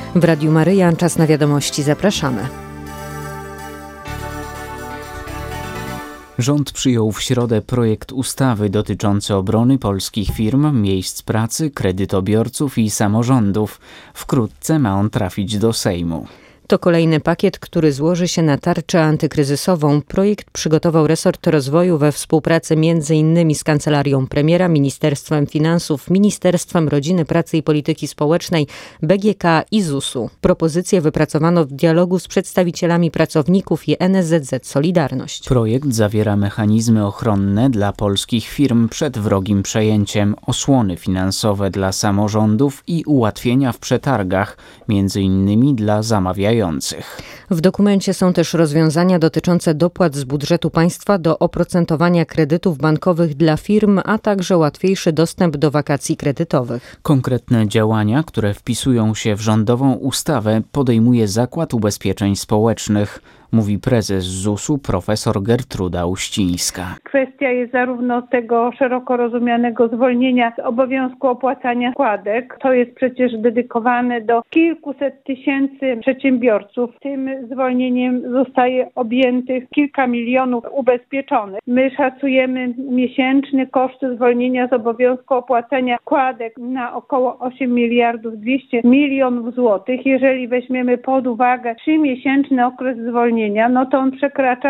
W Radiu Maryja czas na wiadomości. Zapraszamy. Rząd przyjął w środę projekt ustawy dotyczący obrony polskich firm, miejsc pracy, kredytobiorców i samorządów. Wkrótce ma on trafić do Sejmu. To kolejny pakiet, który złoży się na tarczę antykryzysową. Projekt przygotował resort rozwoju we współpracy m.in. z Kancelarią Premiera, Ministerstwem Finansów, Ministerstwem Rodziny, Pracy i Polityki Społecznej, BGK i ZUS-u. Propozycje wypracowano w dialogu z przedstawicielami pracowników i NSZZ Solidarność. Projekt zawiera mechanizmy ochronne dla polskich firm przed wrogim przejęciem, osłony finansowe dla samorządów i ułatwienia w przetargach, m.in. dla zamawiających. W dokumencie są też rozwiązania dotyczące dopłat z budżetu państwa do oprocentowania kredytów bankowych dla firm, a także łatwiejszy dostęp do wakacji kredytowych. Konkretne działania, które wpisują się w rządową ustawę, podejmuje Zakład Ubezpieczeń Społecznych, mówi prezes ZUS-u profesor Gertruda Uścińska. Kwestia jest zarówno tego szeroko rozumianego zwolnienia z obowiązku opłacania składek. To jest przecież dedykowane do kilkuset tysięcy przedsiębiorców. Tym zwolnieniem zostaje objętych kilka milionów ubezpieczonych. My szacujemy miesięczny koszt zwolnienia z obowiązku opłacania składek na około 8 miliardów 200 milionów złotych. Jeżeli weźmiemy pod uwagę 3-miesięczny okres zwolnienia, no to on przekracza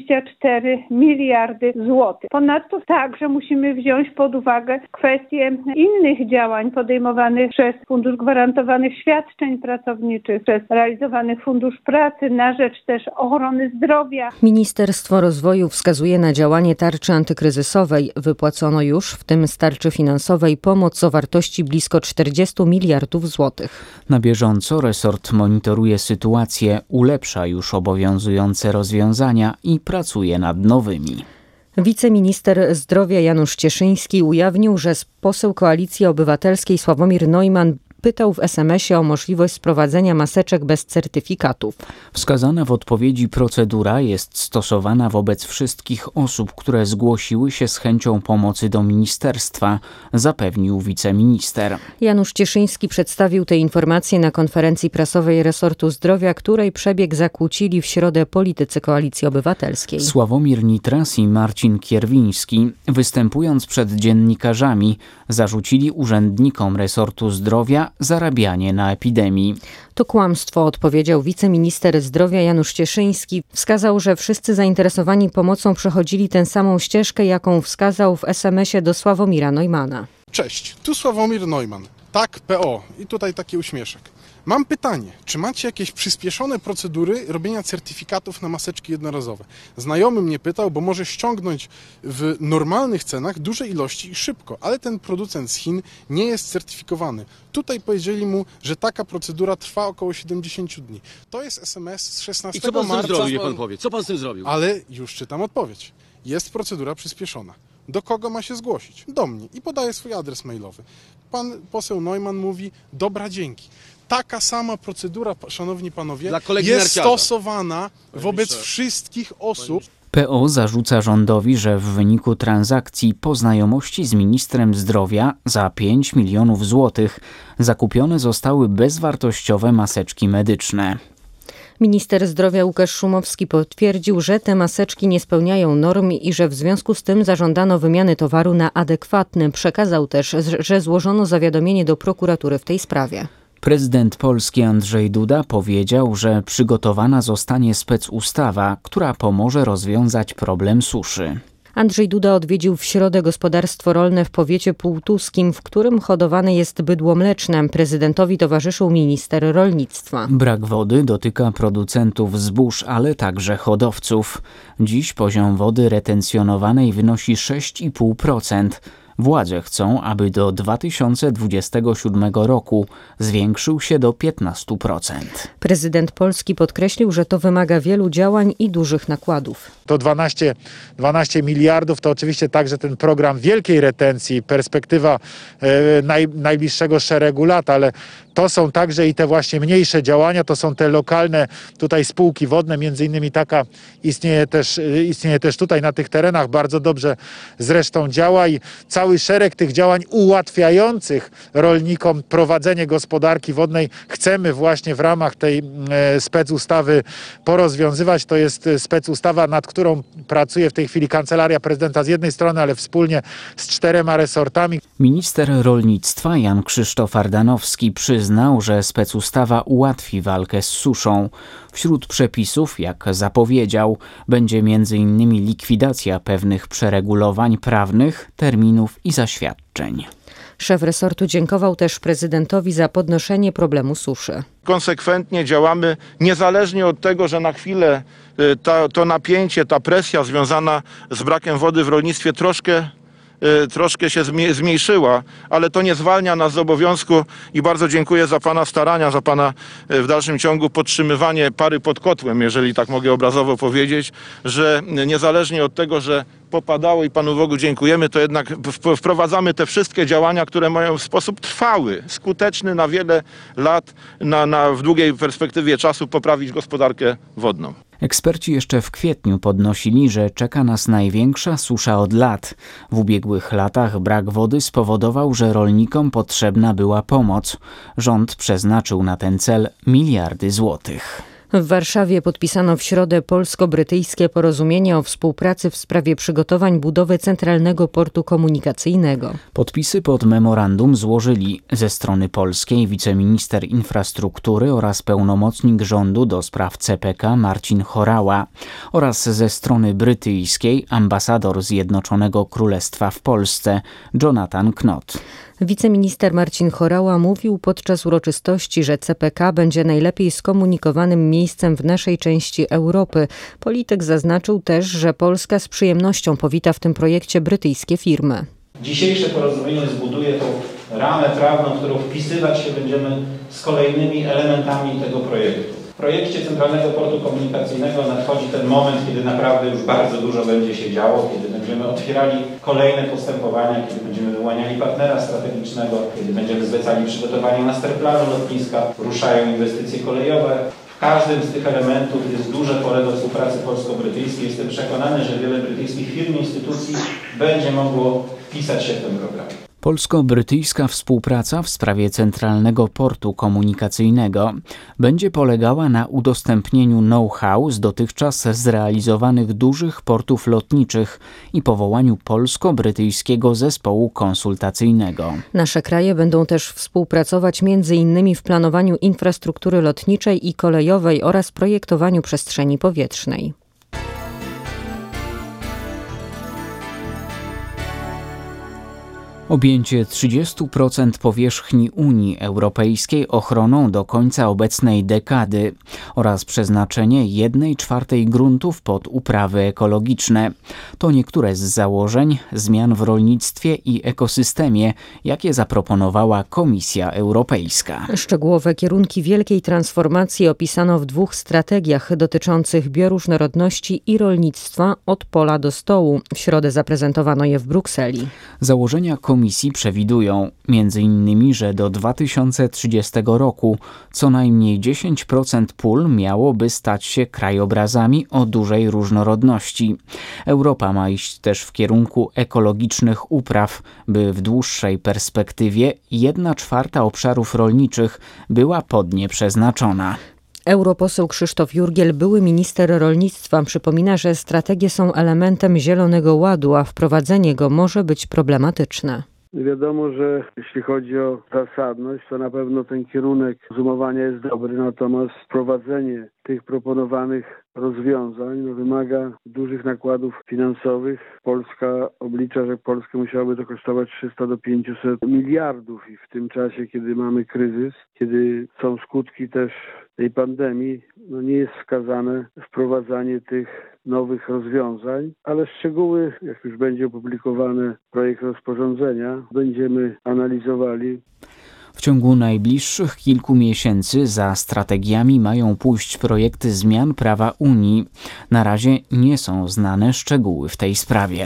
24 miliardy złotych. Ponadto także musimy wziąć pod uwagę kwestie innych działań podejmowanych przez Fundusz Gwarantowanych Świadczeń Pracowniczych, przez realizowany Fundusz Pracy na rzecz też ochrony zdrowia. Ministerstwo Rozwoju wskazuje na działanie tarczy antykryzysowej. Wypłacono już, w tym z tarczy finansowej, pomoc o wartości blisko 40 miliardów złotych. Na bieżąco resort monitoruje sytuację, ulepsza już obowiązujące rozwiązania i pracuje nad nowymi. Wiceminister zdrowia Janusz Cieszyński ujawnił, że poseł Koalicji Obywatelskiej Sławomir Neumann pytał w SMS-ie o możliwość sprowadzenia maseczek bez certyfikatów. Wskazana w odpowiedzi procedura jest stosowana wobec wszystkich osób, które zgłosiły się z chęcią pomocy do ministerstwa, zapewnił wiceminister. Janusz Cieszyński przedstawił te informacje na konferencji prasowej resortu zdrowia, której przebieg zakłócili w środę politycy Koalicji Obywatelskiej. Sławomir Nitras i Marcin Kierwiński, występując przed dziennikarzami, zarzucili urzędnikom resortu zdrowia zarabianie na epidemii. To kłamstwo, odpowiedział wiceminister zdrowia Janusz Cieszyński. Wskazał, że wszyscy zainteresowani pomocą przechodzili tę samą ścieżkę, jaką wskazał w SMS-ie do Sławomira Neumana. Cześć, tu Sławomir Neumann. Tak, PO. I tutaj taki uśmieszek. Mam pytanie, czy macie jakieś przyspieszone procedury robienia certyfikatów na maseczki jednorazowe? Znajomy mnie pytał, bo może ściągnąć w normalnych cenach duże ilości i szybko, ale ten producent z Chin nie jest certyfikowany. Tutaj powiedzieli mu, że taka procedura trwa około 70 dni. To jest SMS z 16 marca. I co pan z tym zrobił, niech pan powie? Co pan z tym zrobił? Ale już czytam odpowiedź. Jest procedura przyspieszona. Do kogo ma się zgłosić? Do mnie. I podaje swój adres mailowy. Pan poseł Neumann mówi, dobra, dzięki. Taka sama procedura, szanowni panowie, jest stosowana wobec wszystkich osób. PO zarzuca rządowi, że w wyniku transakcji po znajomości z ministrem zdrowia za 5 milionów złotych zakupione zostały bezwartościowe maseczki medyczne. Minister zdrowia Łukasz Szumowski potwierdził, że te maseczki nie spełniają norm i że w związku z tym zażądano wymiany towaru na adekwatny. Przekazał też, że złożono zawiadomienie do prokuratury w tej sprawie. Prezydent Polski Andrzej Duda powiedział, że przygotowana zostanie specustawa, która pomoże rozwiązać problem suszy. Andrzej Duda odwiedził w środę gospodarstwo rolne w powiecie półtuskim, w którym hodowane jest bydło mleczne. Prezydentowi towarzyszył minister rolnictwa. Brak wody dotyka producentów zbóż, ale także hodowców. Dziś poziom wody retencjonowanej wynosi 6,5%. Władze chcą, aby do 2027 roku zwiększył się do 15%. Prezydent Polski podkreślił, że to wymaga wielu działań i dużych nakładów. To 12 miliardów to oczywiście także ten program wielkiej retencji, perspektywa najbliższego szeregu lat, ale to są także i te właśnie mniejsze działania, to są te lokalne tutaj spółki wodne, między innymi taka istnieje też tutaj na tych terenach, bardzo dobrze zresztą działa i cały szereg tych działań ułatwiających rolnikom prowadzenie gospodarki wodnej chcemy właśnie w ramach tej specustawy porozwiązywać. To jest specustawa, nad którą pracuje w tej chwili Kancelaria Prezydenta z jednej strony, ale wspólnie z 4 resortami. Minister rolnictwa Jan Krzysztof Ardanowski przyznał, że specustawa ułatwi walkę z suszą. Wśród przepisów, jak zapowiedział, będzie m.in. likwidacja pewnych przeregulowań prawnych, terminów i zaświadczeń. Szef resortu dziękował też prezydentowi za podnoszenie problemu suszy. Konsekwentnie działamy, niezależnie od tego, że na chwilę to napięcie, ta presja związana z brakiem wody w rolnictwie troszkę się zmniejszyła, ale to nie zwalnia nas z obowiązku i bardzo dziękuję za Pana starania, za Pana w dalszym ciągu podtrzymywanie pary pod kotłem, jeżeli tak mogę obrazowo powiedzieć, że niezależnie od tego, że popadało i Panu Bogu dziękujemy, to jednak wprowadzamy te wszystkie działania, które mają w sposób trwały, skuteczny na wiele lat, w długiej perspektywie czasu poprawić gospodarkę wodną. Eksperci jeszcze w kwietniu podnosili, że czeka nas największa susza od lat. W ubiegłych latach brak wody spowodował, że rolnikom potrzebna była pomoc. Rząd przeznaczył na ten cel miliardy złotych. W Warszawie podpisano w środę polsko-brytyjskie porozumienie o współpracy w sprawie przygotowań budowy Centralnego Portu Komunikacyjnego. Podpisy pod memorandum złożyli ze strony polskiej wiceminister infrastruktury oraz pełnomocnik rządu do spraw CPK Marcin Horała oraz ze strony brytyjskiej ambasador Zjednoczonego Królestwa w Polsce Jonathan Knott. Wiceminister Marcin Horała mówił podczas uroczystości, że CPK będzie najlepiej skomunikowanym miejscem w naszej części Europy. Polityk zaznaczył też, że Polska z przyjemnością powita w tym projekcie brytyjskie firmy. Dzisiejsze porozumienie zbuduje tą ramę prawną, w którą wpisywać się będziemy z kolejnymi elementami tego projektu. W projekcie Centralnego Portu Komunikacyjnego nadchodzi ten moment, kiedy naprawdę już bardzo dużo będzie się działo, kiedy będziemy otwierali kolejne postępowania, kiedy będziemy wyłaniali partnera strategicznego, kiedy będziemy zlecali przygotowanie masterplanu lotniska, ruszają inwestycje kolejowe. W każdym z tych elementów jest duże pole do współpracy polsko-brytyjskiej. Jestem przekonany, że wiele brytyjskich firm i instytucji będzie mogło wpisać się w ten program. Polsko-brytyjska współpraca w sprawie Centralnego Portu Komunikacyjnego będzie polegała na udostępnieniu know-how z dotychczas zrealizowanych dużych portów lotniczych i powołaniu polsko-brytyjskiego zespołu konsultacyjnego. Nasze kraje będą też współpracować m.in. w planowaniu infrastruktury lotniczej i kolejowej oraz projektowaniu przestrzeni powietrznej. Objęcie 30% powierzchni Unii Europejskiej ochroną do końca obecnej dekady oraz przeznaczenie 1/4 gruntów pod uprawy ekologiczne. To niektóre z założeń zmian w rolnictwie i ekosystemie, jakie zaproponowała Komisja Europejska. Szczegółowe kierunki wielkiej transformacji opisano w 2 strategiach dotyczących bioróżnorodności i rolnictwa od pola do stołu. W środę zaprezentowano je w Brukseli. Założenia Komisji przewidują m.in., że do 2030 roku co najmniej 10% pól miałoby stać się krajobrazami o dużej różnorodności. Europa ma iść też w kierunku ekologicznych upraw, by w dłuższej perspektywie 1/4 obszarów rolniczych była pod nie przeznaczona. Europoseł Krzysztof Jurgiel, były minister rolnictwa, przypomina, że strategie są elementem Zielonego Ładu, a wprowadzenie go może być problematyczne. Wiadomo, że jeśli chodzi o zasadność, to na pewno ten kierunek rozumowania jest dobry, natomiast wprowadzenie tych proponowanych rozwiązań wymaga dużych nakładów finansowych. Polska oblicza, że Polskę musiałoby to kosztować 300 do 500 miliardów i w tym czasie, kiedy mamy kryzys, kiedy są skutki też tej pandemii, nie jest wskazane wprowadzanie tych nowych rozwiązań, ale szczegóły, jak już będzie opublikowany projekt rozporządzenia, będziemy analizowali. W ciągu najbliższych kilku miesięcy za strategiami mają pójść projekty zmian prawa Unii. Na razie nie są znane szczegóły w tej sprawie.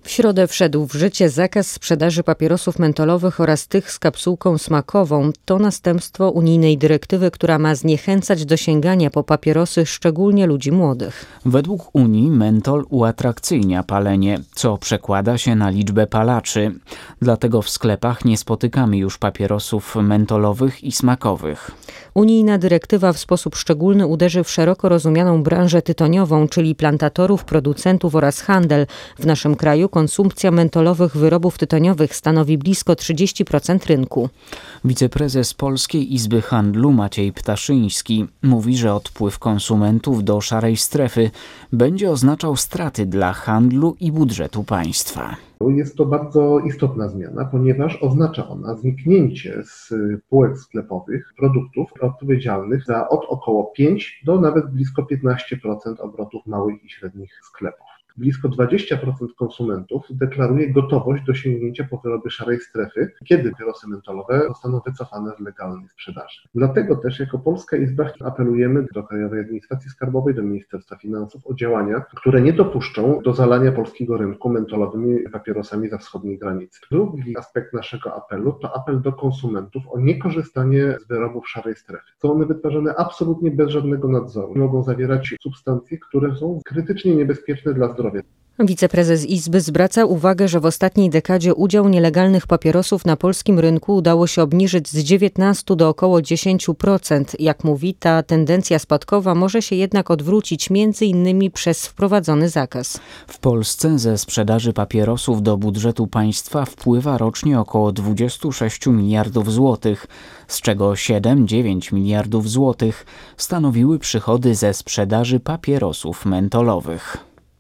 W środę wszedł w życie zakaz sprzedaży papierosów mentolowych oraz tych z kapsułką smakową. To następstwo unijnej dyrektywy, która ma zniechęcać do sięgania po papierosy szczególnie ludzi młodych. Według Unii mentol uatrakcyjnia palenie, co przekłada się na liczbę palaczy. Dlatego w sklepach nie spotykamy już papierosów mentolowych i smakowych. Unijna dyrektywa w sposób szczególny uderzy w szeroko rozumianą branżę tytoniową, czyli plantatorów, producentów oraz handel. W naszym kraju konsumpcja mentolowych wyrobów tytoniowych stanowi blisko 30% rynku. Wiceprezes Polskiej Izby Handlu Maciej Ptaszyński mówi, że odpływ konsumentów do szarej strefy będzie oznaczał straty dla handlu i budżetu państwa. Jest to bardzo istotna zmiana, ponieważ oznacza ona zniknięcie z półek sklepowych produktów odpowiedzialnych za od około 5 do nawet blisko 15% obrotów małych i średnich sklepów. Blisko 20% konsumentów deklaruje gotowość do sięgnięcia po wyroby szarej strefy, kiedy papierosy mentolowe zostaną wycofane z legalnej sprzedaży. Dlatego też jako Polska Izba apelujemy do Krajowej Administracji Skarbowej, do Ministerstwa Finansów o działania, które nie dopuszczą do zalania polskiego rynku mentolowymi papierosami za wschodniej granicy. Drugi aspekt naszego apelu to apel do konsumentów o niekorzystanie z wyrobów szarej strefy. Są one wytwarzane absolutnie bez żadnego nadzoru. Mogą zawierać substancje, które są krytycznie niebezpieczne dla zdrowia. Wiceprezes Izby zwraca uwagę, że w ostatniej dekadzie udział nielegalnych papierosów na polskim rynku udało się obniżyć z 19 do około 10%. Jak mówi, ta tendencja spadkowa może się jednak odwrócić m.in. przez wprowadzony zakaz. W Polsce ze sprzedaży papierosów do budżetu państwa wpływa rocznie około 26 miliardów złotych, z czego 7-9 miliardów złotych stanowiły przychody ze sprzedaży papierosów mentolowych.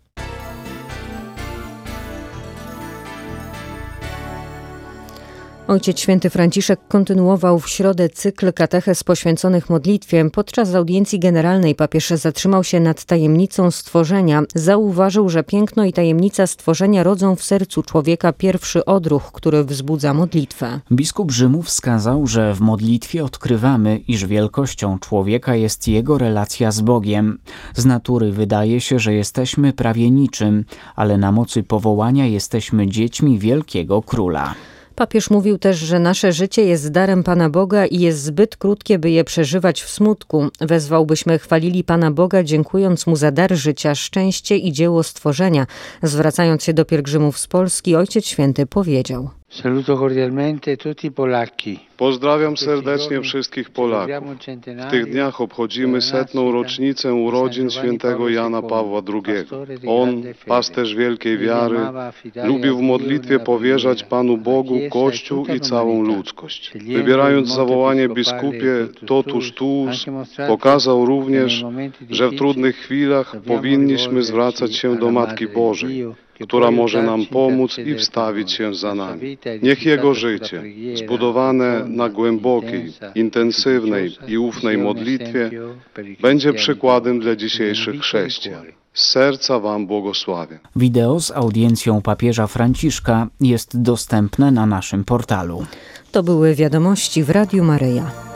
Ojciec Święty Franciszek kontynuował w środę cykl katechez poświęconych modlitwie. Podczas audiencji generalnej papież zatrzymał się nad tajemnicą stworzenia. Zauważył, że piękno i tajemnica stworzenia rodzą w sercu człowieka pierwszy odruch, który wzbudza modlitwę. Biskup Rzymu wskazał, że w modlitwie odkrywamy, iż wielkością człowieka jest jego relacja z Bogiem. Z natury wydaje się, że jesteśmy prawie niczym, ale na mocy powołania jesteśmy dziećmi wielkiego króla. Papież mówił też, że nasze życie jest darem Pana Boga i jest zbyt krótkie, by je przeżywać w smutku. Wezwał, byśmy chwalili Pana Boga, dziękując Mu za dar życia, szczęście i dzieło stworzenia. Zwracając się do pielgrzymów z Polski, Ojciec Święty powiedział: Saluto cordialmente tutti Polacchi. Pozdrawiam serdecznie wszystkich Polaków. W tych dniach obchodzimy 100. rocznicę urodzin świętego Jana Pawła II. On, pasterz wielkiej wiary, lubił w modlitwie powierzać Panu Bogu Kościół i całą ludzkość. Wybierając zawołanie biskupie totuż tuus, pokazał również, że w trudnych chwilach powinniśmy zwracać się do Matki Bożej, która może nam pomóc i wstawić się za nami. Niech Jego życie, zbudowane na głębokiej, intensywnej i ufnej modlitwie, będzie przykładem dla dzisiejszych chrześcijan. Z serca Wam błogosławię. Wideo z audiencją papieża Franciszka jest dostępne na naszym portalu. To były wiadomości w Radiu Maryja.